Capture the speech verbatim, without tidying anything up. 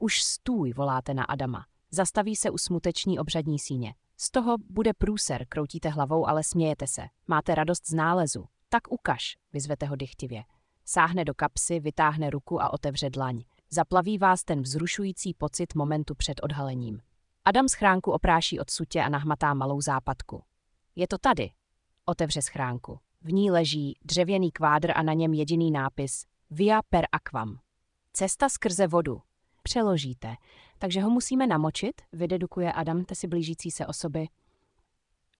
Už stůj, voláte na Adama. Zastaví se u smuteční obřadní síně. Z toho bude průser, kroutíte hlavou, ale smějete se. Máte radost z nálezu. Tak ukaž, vyzvete ho dychtivě. Sáhne do kapsy, vytáhne ruku a otevře dlaň. Zaplaví vás ten vzrušující pocit momentu před odhalením. Adam schránku opráší od sutě a nahmatá malou západku. Je to tady. Otevře schránku. V ní leží dřevěný kvádr a na něm jediný nápis Via per aquam. Cesta skrze vodu. Přeložíte. Takže ho musíme namočit, vydedukuje Adam tesi blížící se osoby.